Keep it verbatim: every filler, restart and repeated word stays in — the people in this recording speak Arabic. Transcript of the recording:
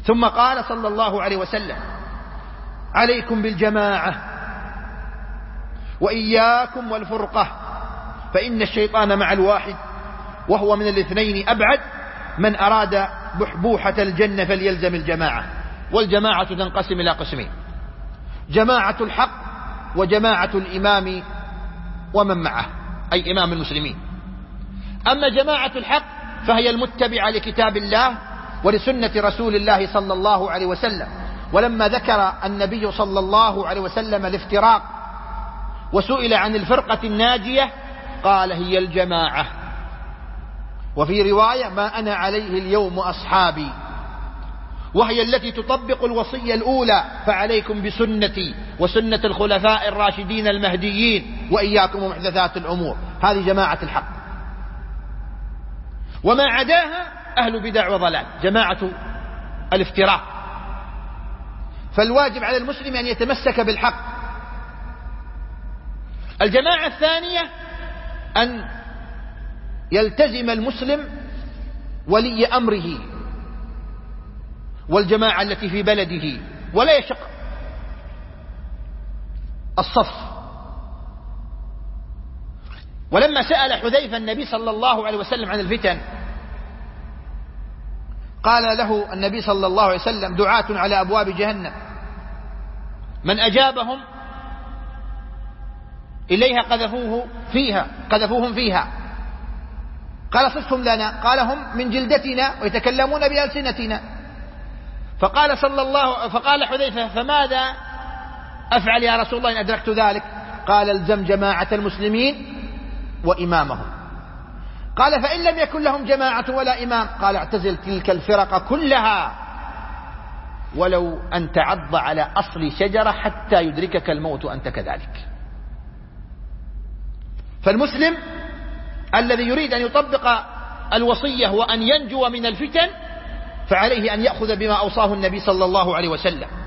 ثم قال صلى الله عليه وسلم: عليكم بالجماعة وإياكم والفرقة، فإن الشيطان مع الواحد وهو من الاثنين أبعد، من أراد بحبوحة الجنة فليلزم الجماعة. والجماعة تنقسم إلى قسمين: جماعة الحق وجماعة الإمام ومن معه، أي إمام المسلمين. أما جماعة الحق فهي المتبعة لكتاب الله ولسنة رسول الله صلى الله عليه وسلم. ولما ذكر النبي صلى الله عليه وسلم الافتراق وسئل عن الفرقة الناجية قال: هي الجماعة. وفي رواية: ما أنا عليه اليوم أصحابي، وهي التي تطبق الوصية الأولى: فعليكم بسنتي وسنة الخلفاء الراشدين المهديين وإياكم ومحدثات الأمور. هذه جماعة الحق. وما عداها أهل بدع وضلال، جماعة الافتراق. فالواجب على المسلم أن يتمسك بالحق. الجماعة الثانية أن يلتزم المسلم ولي أمره والجماعة التي في بلده ولا يشق الصف. ولما سأل حذيفة النبي صلى الله عليه وسلم عن الفتن قال له النبي صلى الله عليه وسلم: دعاة على أبواب جهنم، من أجابهم إليها قذفوه فيها قذفوهم فيها. قال: صفهم لنا. قال: هم من جلدتنا ويتكلمون بألسنتنا. فقال صلى الله فقال حذيفة: فماذا أفعل يا رسول الله إن أدركت ذلك؟ قال: الزم جماعة المسلمين وإمامهم. قال: فإن لم يكن لهم جماعة ولا إمام؟ قال: اعتزل تلك الفرق كلها ولو أن تعض على أصل شجرة حتى يدركك الموت أنت كذلك. فالمسلم الذي يريد أن يطبق الوصية وأن ينجو من الفتن فعليه أن يأخذ بما أوصاه النبي صلى الله عليه وسلم.